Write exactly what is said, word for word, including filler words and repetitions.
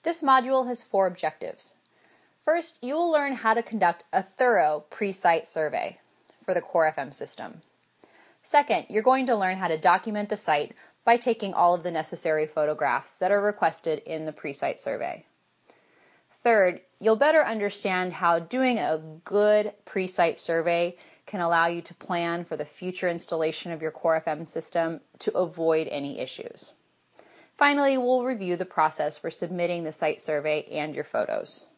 This module has four objectives. First, you will learn how to conduct a thorough pre-site survey for the Core F M system. Second, you're going to learn how to document the site by taking all of the necessary photographs that are requested in the pre-site survey. Third, you'll better understand how doing a good pre-site survey can allow you to plan for the future installation of your Core F M system to avoid any issues. Finally, we'll review the process for submitting the site survey and your photos.